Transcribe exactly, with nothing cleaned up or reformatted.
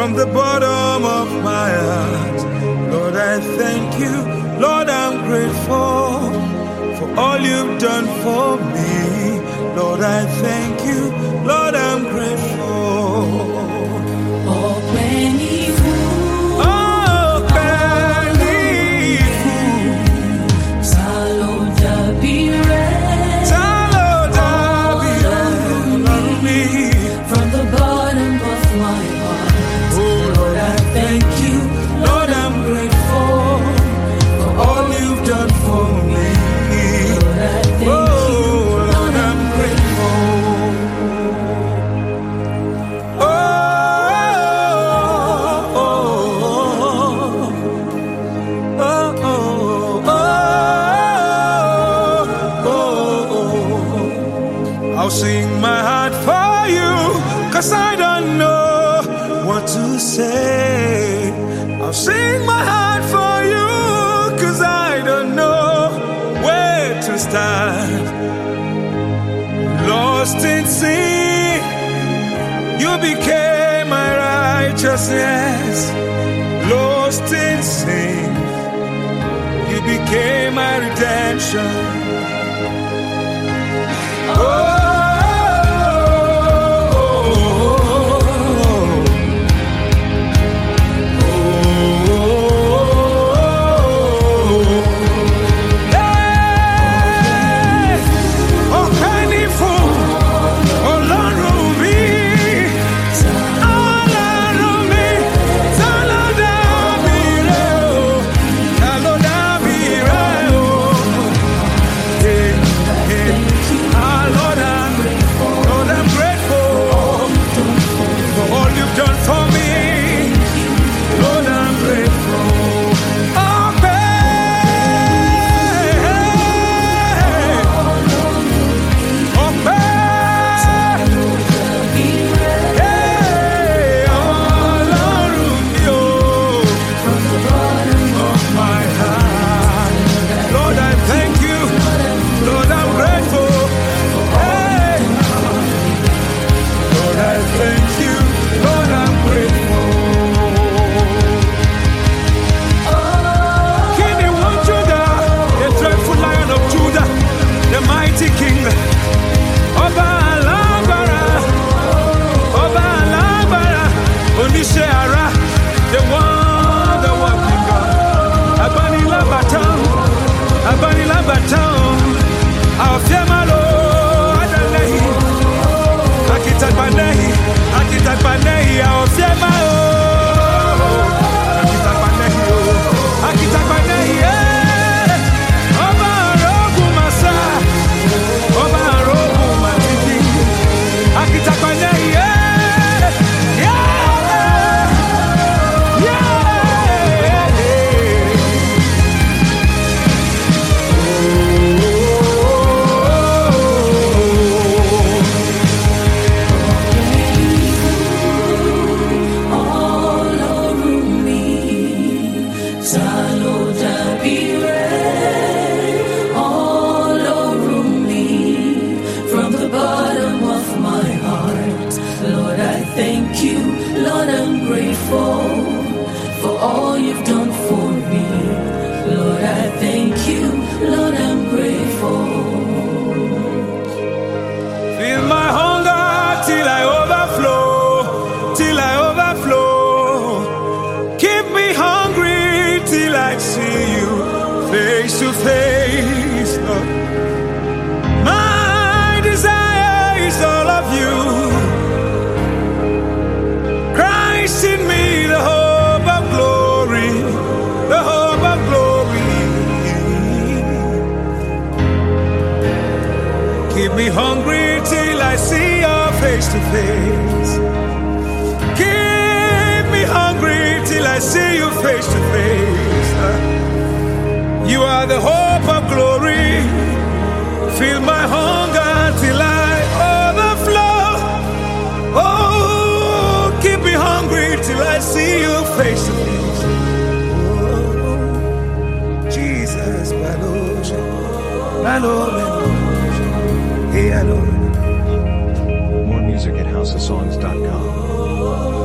from the bottom of my heart. Lord, I thank you. Lord, I'm grateful for all you've done for me. Lord, I thank you. Lord, I'm grateful. Oh, plentiful. Oh, plentiful. Saloja bire. Saloja bire. From the bottom of my heart. Oh, Lord, I thank you. Lord, I'm grateful for all you've done for me. Lord, I thank you. Lord, I'm grateful. Oh, oh, oh, oh, oh, oh, oh. I'll sing my heart for you, 'cause I don't know what to say. I'll sing my heart for you, 'cause I don't know where to start. Lost in sin, you became my righteousness. Lost in sin, you became my redemption. Oh, keep me hungry till I see your face to face. Keep me hungry till I see you face to face. You are the hope of glory. Fill my hunger till I overflow. Oh, keep me hungry till I see you face to face. Oh, Jesus, my Lord, my Lord, my Lord. Hey, I know. More music at house of songs dot com.